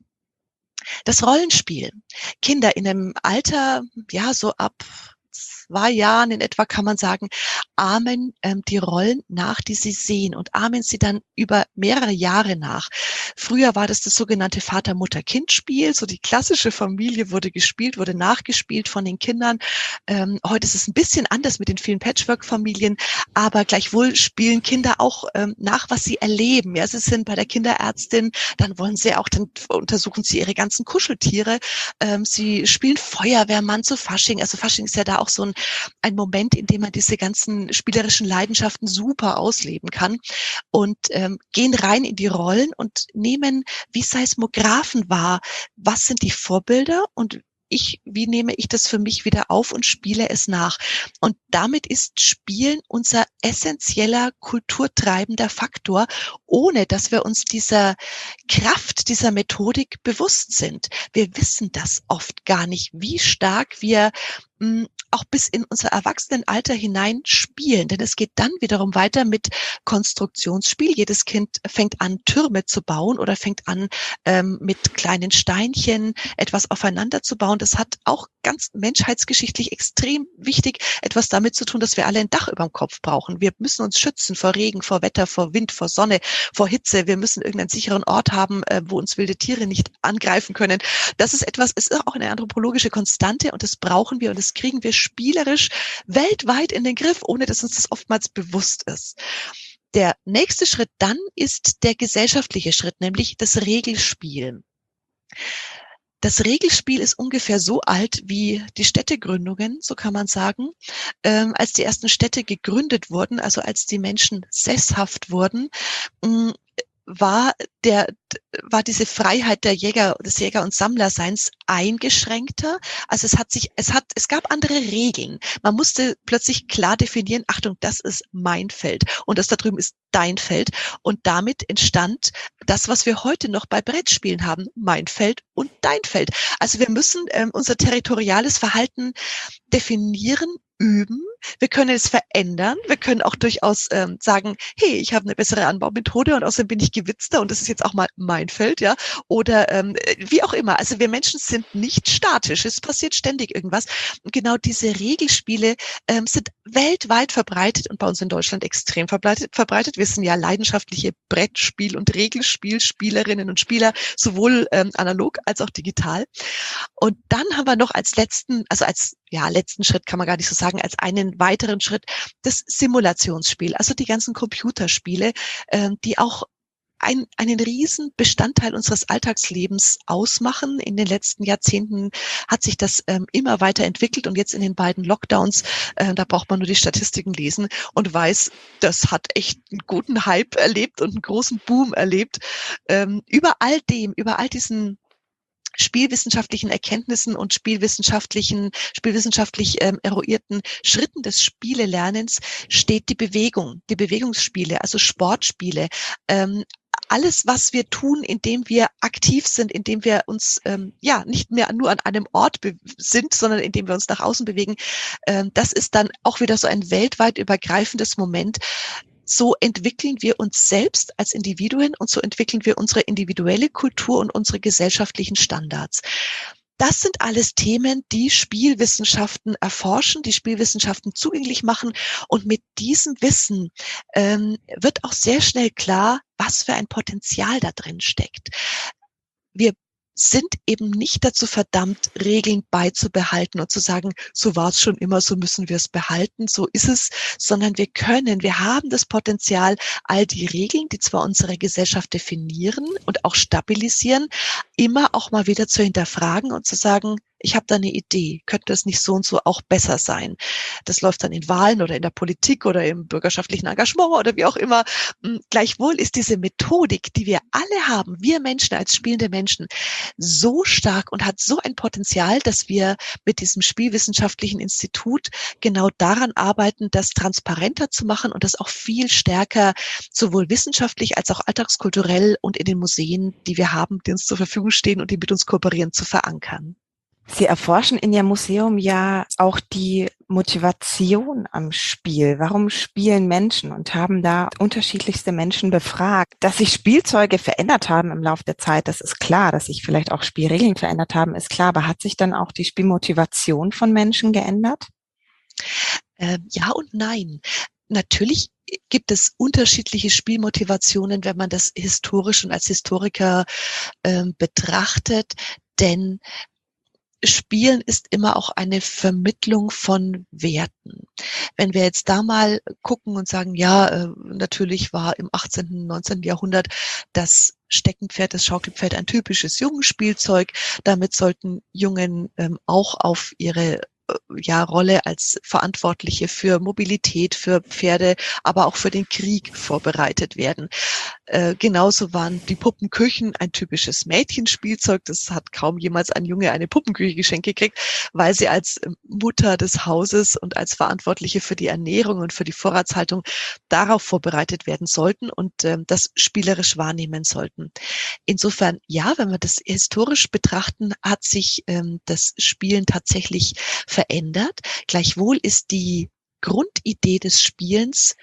das Rollenspiel. Kinder in einem Alter, ja, so ab zwei Jahren in etwa, kann man sagen, ahmen ähm, die Rollen nach, die sie sehen, und ahmen sie dann über mehrere Jahre nach. Früher war das das sogenannte Vater-Mutter-Kind-Spiel, so die klassische Familie wurde gespielt, wurde nachgespielt von den Kindern. Ähm, heute ist es ein bisschen anders mit den vielen Patchwork-Familien, aber gleichwohl spielen Kinder auch ähm, nach, was sie erleben. Ja, sie sind bei der Kinderärztin, dann wollen sie auch, dann untersuchen sie ihre ganzen Kuscheltiere. Ähm, sie spielen Feuerwehrmann zu Fasching. Also Fasching ist ja da auch so ein, ein Moment, in dem man diese ganzen spielerischen Leidenschaften super ausleben kann, und ähm, gehen rein in die Rollen und nehmen wie Seismographen wahr, was sind die Vorbilder und ich, wie nehme ich das für mich wieder auf und spiele es nach. Und damit ist Spielen unser essentieller, kulturtreibender Faktor, ohne dass wir uns dieser Kraft, dieser Methodik bewusst sind. Wir wissen das oft gar nicht, wie stark wir mh, auch bis in unser Erwachsenenalter hinein spielen. Denn es geht dann wiederum weiter mit Konstruktionsspiel. Jedes Kind fängt an, Türme zu bauen oder fängt an, ähm, mit kleinen Steinchen etwas aufeinander zu bauen. Das hat auch ganz menschheitsgeschichtlich extrem wichtig etwas damit zu tun, dass wir alle ein Dach über dem Kopf brauchen. Wir müssen uns schützen vor Regen, vor Wetter, vor Wind, vor Sonne, vor Hitze. Wir müssen irgendeinen sicheren Ort haben, äh, wo uns wilde Tiere nicht angreifen können. Das ist etwas, es ist auch eine anthropologische Konstante, und das brauchen wir, und das kriegen wir spielerisch weltweit in den Griff, ohne dass uns das oftmals bewusst ist. Der nächste Schritt dann ist der gesellschaftliche Schritt, nämlich das Regelspiel. Das Regelspiel ist ungefähr so alt wie die Städtegründungen, so kann man sagen. Ähm, als die ersten Städte gegründet wurden, also als die Menschen sesshaft wurden, mh, war der, war diese Freiheit der Jäger, des Jäger- und Sammlerseins eingeschränkter. Also es hat sich, es hat, es gab andere Regeln. Man musste plötzlich klar definieren, Achtung, das ist mein Feld und das da drüben ist dein Feld. Und damit entstand das, was wir heute noch bei Brettspielen haben, mein Feld und dein Feld. Also wir müssen ähm, unser territoriales Verhalten definieren, üben. Wir können es verändern. Wir können auch durchaus ähm, sagen, hey, ich habe eine bessere Anbaumethode und außerdem bin ich gewitzter und das ist jetzt auch mal mein Feld, ja. Oder ähm, wie auch immer. Also wir Menschen sind nicht statisch. Es passiert ständig irgendwas. Und genau diese Regelspiele ähm, sind weltweit verbreitet und bei uns in Deutschland extrem verbreitet. verbreitet. Wir sind ja leidenschaftliche Brettspiel- und Regelspielspielerinnen und Spieler, sowohl ähm, analog als auch digital. Und dann haben wir noch als letzten, also als ja, letzten Schritt kann man gar nicht so sagen, als einen weiteren Schritt das Simulationsspiel, also die ganzen Computerspiele, äh, die auch ein, einen riesen Bestandteil unseres Alltagslebens ausmachen. In den letzten Jahrzehnten hat sich das ähm, immer weiter entwickelt und jetzt in den beiden Lockdowns, äh, da braucht man nur die Statistiken lesen und weiß, das hat echt einen guten Hype erlebt und einen großen Boom erlebt. Ähm, über all dem, über all diesen spielwissenschaftlichen Erkenntnissen und spielwissenschaftlichen, spielwissenschaftlich ähm, eruierten Schritten des Spielelernens steht die Bewegung, die Bewegungsspiele, also Sportspiele. Ähm, alles, was wir tun, indem wir aktiv sind, indem wir uns ähm, ja nicht mehr nur an einem Ort sind, sondern indem wir uns nach außen bewegen, ähm, das ist dann auch wieder so ein weltweit übergreifendes Moment. So entwickeln wir uns selbst als Individuen und so entwickeln wir unsere individuelle Kultur und unsere gesellschaftlichen Standards. Das sind alles Themen, die Spielwissenschaften erforschen, die Spielwissenschaften zugänglich machen. Und mit diesem Wissen ähm, wird auch sehr schnell klar, was für ein Potenzial da drin steckt. Wir sind eben nicht dazu verdammt, Regeln beizubehalten und zu sagen, so war es schon immer, so müssen wir es behalten, so ist es, sondern wir können, wir haben das Potenzial, all die Regeln, die zwar unsere Gesellschaft definieren und auch stabilisieren, immer auch mal wieder zu hinterfragen und zu sagen, ich habe da eine Idee, könnte das nicht so und so auch besser sein? Das läuft dann in Wahlen oder in der Politik oder im bürgerschaftlichen Engagement oder wie auch immer. Gleichwohl ist diese Methodik, die wir alle haben, wir Menschen als spielende Menschen, so stark und hat so ein Potenzial, dass wir mit diesem Spielwissenschaftlichen Institut genau daran arbeiten, das transparenter zu machen und das auch viel stärker sowohl wissenschaftlich als auch alltagskulturell und in den Museen, die wir haben, die uns zur Verfügung stehen und die mit uns kooperieren, zu verankern. Sie erforschen in Ihrem Museum ja auch die Motivation am Spiel. Warum spielen Menschen? Und haben da unterschiedlichste Menschen befragt. Dass sich Spielzeuge verändert haben im Laufe der Zeit, das ist klar. Dass sich vielleicht auch Spielregeln verändert haben, ist klar. Aber hat sich dann auch die Spielmotivation von Menschen geändert? Äh, ja und nein. Natürlich gibt es unterschiedliche Spielmotivationen, wenn man das historisch und als Historiker äh, betrachtet. Denn Spielen ist immer auch eine Vermittlung von Werten. Wenn wir jetzt da mal gucken und sagen, ja, äh, natürlich war im achtzehnten, neunzehnten Jahrhundert das Steckenpferd, das Schaukelpferd ein typisches Jungenspielzeug. Damit sollten Jungen ähm, auch auf ihre ja, Rolle als Verantwortliche für Mobilität, für Pferde, aber auch für den Krieg vorbereitet werden. Äh, genauso waren die Puppenküchen ein typisches Mädchenspielzeug. Das hat kaum jemals ein Junge eine Puppenküche geschenkt gekriegt, weil sie als Mutter des Hauses und als Verantwortliche für die Ernährung und für die Vorratshaltung darauf vorbereitet werden sollten und äh, das spielerisch wahrnehmen sollten. Insofern, ja, wenn wir das historisch betrachten, hat sich ähm, das Spielen tatsächlich verändert. Gleichwohl ist die Grundidee des Spielens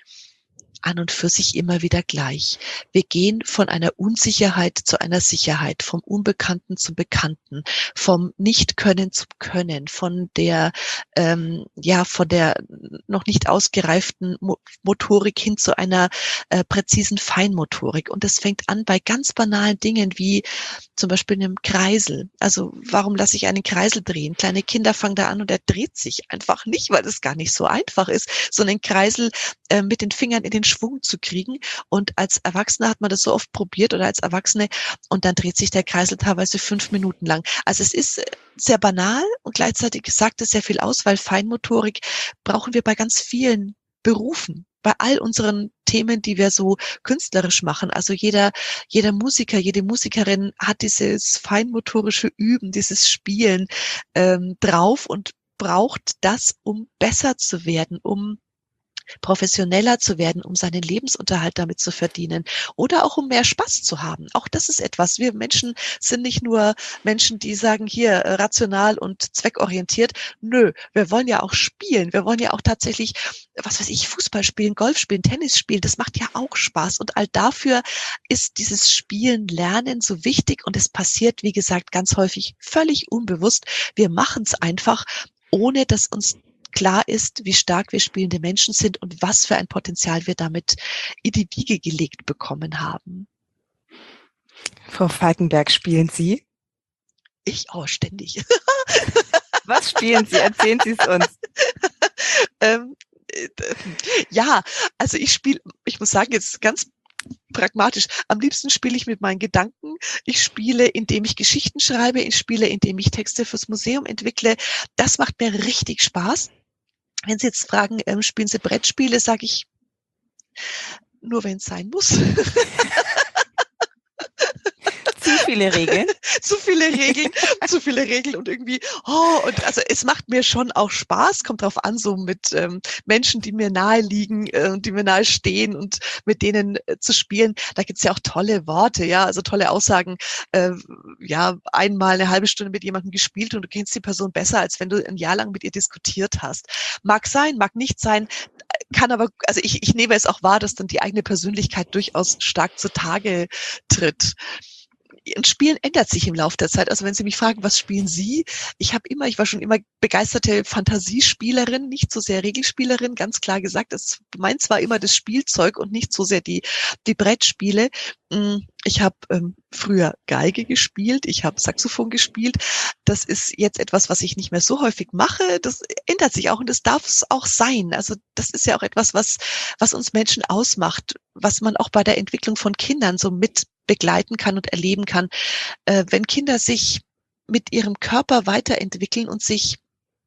an und für sich immer wieder gleich. Wir gehen von einer Unsicherheit zu einer Sicherheit, vom Unbekannten zum Bekannten, vom Nicht-Können zum Können, von der ähm, ja von der noch nicht ausgereiften Mo- Motorik hin zu einer äh, präzisen Feinmotorik. Und das fängt an bei ganz banalen Dingen wie zum Beispiel einem Kreisel. Also warum lasse ich einen Kreisel drehen? Kleine Kinder fangen da an und er dreht sich einfach nicht, weil es gar nicht so einfach ist, so einen Kreisel äh, mit den Fingern in den Schwung zu kriegen. Und als Erwachsener hat man das so oft probiert oder als Erwachsene und dann dreht sich der Kreisel teilweise fünf Minuten lang. Also es ist sehr banal und gleichzeitig sagt es sehr viel aus, weil Feinmotorik brauchen wir bei ganz vielen Berufen. Bei all unseren Themen, die wir so künstlerisch machen. Also jeder, jeder Musiker, jede Musikerin hat dieses feinmotorische Üben, dieses Spielen ähm, drauf und braucht das, um besser zu werden, um professioneller zu werden, um seinen Lebensunterhalt damit zu verdienen oder auch um mehr Spaß zu haben. Auch das ist etwas. Wir Menschen sind nicht nur Menschen, die sagen, hier äh, rational und zweckorientiert. Nö, wir wollen ja auch spielen. Wir wollen ja auch tatsächlich, was weiß ich, Fußball spielen, Golf spielen, Tennis spielen. Das macht ja auch Spaß. Und all dafür ist dieses Spielen, Lernen so wichtig. Und es passiert, wie gesagt, ganz häufig völlig unbewusst. Wir machen es einfach, ohne dass uns klar ist, wie stark wir spielende Menschen sind und was für ein Potenzial wir damit in die Wiege gelegt bekommen haben. Frau Falkenberg, spielen Sie? Ich auch ständig. Was spielen Sie? Erzählen Sie es uns. ähm, äh, ja, also ich spiele, ich muss sagen, jetzt ganz pragmatisch. Am liebsten spiele ich mit meinen Gedanken. Ich spiele, indem ich Geschichten schreibe. Ich spiele, indem ich Texte fürs Museum entwickle. Das macht mir richtig Spaß. Wenn Sie jetzt fragen, ähm, spielen Sie Brettspiele, sage ich, nur wenn es sein muss. viele Regeln. Zu viele Regeln, zu viele Regeln und irgendwie, oh, und also es macht mir schon auch Spaß, kommt drauf an, so mit ähm, Menschen, die mir nahe liegen, äh, die mir nahe stehen und mit denen äh, zu spielen. Da gibt's ja auch tolle Worte, ja, also tolle Aussagen. Äh, ja, einmal eine halbe Stunde mit jemandem gespielt und du kennst die Person besser, als wenn du ein Jahr lang mit ihr diskutiert hast. Mag sein, mag nicht sein, kann aber, also ich, ich nehme es auch wahr, dass dann die eigene Persönlichkeit durchaus stark zutage tritt. Ein Spielen ändert sich im Laufe der Zeit. Also wenn Sie mich fragen, was spielen Sie? Ich habe immer, ich war schon immer begeisterte Fantasiespielerin, nicht so sehr Regelspielerin, ganz klar gesagt. Das meins war immer das Spielzeug und nicht so sehr die die Brettspiele. Ich habe ähm, früher Geige gespielt, ich habe Saxophon gespielt. Das ist jetzt etwas, was ich nicht mehr so häufig mache. Das ändert sich auch und das darf es auch sein. Also das ist ja auch etwas, was was uns Menschen ausmacht, was man auch bei der Entwicklung von Kindern so mit begleiten kann und erleben kann. Äh, wenn Kinder sich mit ihrem Körper weiterentwickeln und sich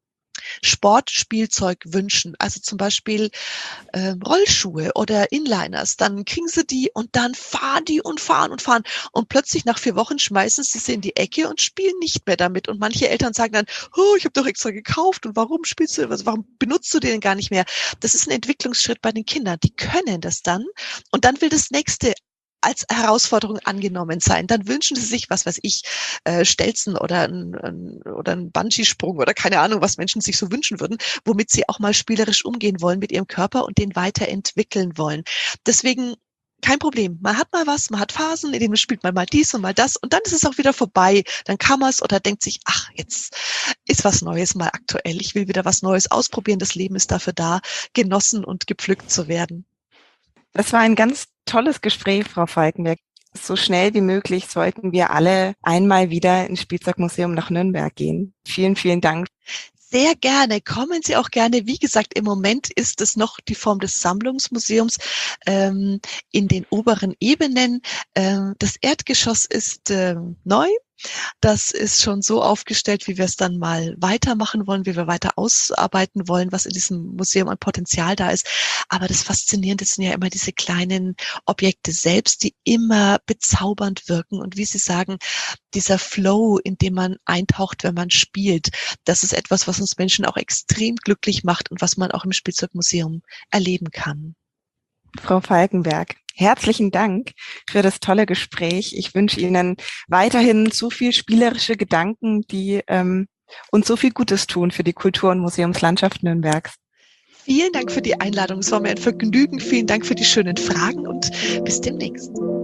Sportspielzeug wünschen, also zum Beispiel äh, Rollschuhe oder Inliners, dann kriegen sie die und dann fahren die und fahren und fahren und plötzlich nach vier Wochen schmeißen sie sie in die Ecke und spielen nicht mehr damit und manche Eltern sagen dann, oh, ich habe doch extra gekauft und warum spielst du, also warum benutzt du den gar nicht mehr? Das ist ein Entwicklungsschritt bei den Kindern, die können das dann und dann will das nächste als Herausforderung angenommen sein. Dann wünschen sie sich, was weiß ich, äh, Stelzen oder ein, ein, oder ein Bungee-Sprung oder keine Ahnung, was Menschen sich so wünschen würden, womit sie auch mal spielerisch umgehen wollen mit ihrem Körper und den weiterentwickeln wollen. Deswegen kein Problem. Man hat mal was, man hat Phasen, in denen spielt man mal dies und mal das und dann ist es auch wieder vorbei. Dann kann man es oder denkt sich, ach, jetzt ist was Neues mal aktuell. Ich will wieder was Neues ausprobieren. Das Leben ist dafür da, genossen und gepflückt zu werden. Das war ein ganz tolles Gespräch, Frau Falkenberg. So schnell wie möglich sollten wir alle einmal wieder ins Spielzeugmuseum nach Nürnberg gehen. Vielen, vielen Dank. Sehr gerne. Kommen Sie auch gerne. Wie gesagt, im Moment ist es noch die Form des Sammlungsmuseums ähm, in den oberen Ebenen. Ähm, das Erdgeschoss ist ähm, neu. Das ist schon so aufgestellt, wie wir es dann mal weitermachen wollen, wie wir weiter ausarbeiten wollen, was in diesem Museum an Potenzial da ist. Aber das Faszinierende sind ja immer diese kleinen Objekte selbst, die immer bezaubernd wirken. Und wie Sie sagen, dieser Flow, in dem man eintaucht, wenn man spielt, das ist etwas, was uns Menschen auch extrem glücklich macht und was man auch im Spielzeugmuseum erleben kann. Frau Falkenberg, herzlichen Dank für das tolle Gespräch. Ich wünsche Ihnen weiterhin so viel spielerische Gedanken, die ähm, uns so viel Gutes tun für die Kultur- und Museumslandschaft Nürnbergs. Vielen Dank für die Einladung. Es war mir ein Vergnügen. Vielen Dank für die schönen Fragen und bis demnächst.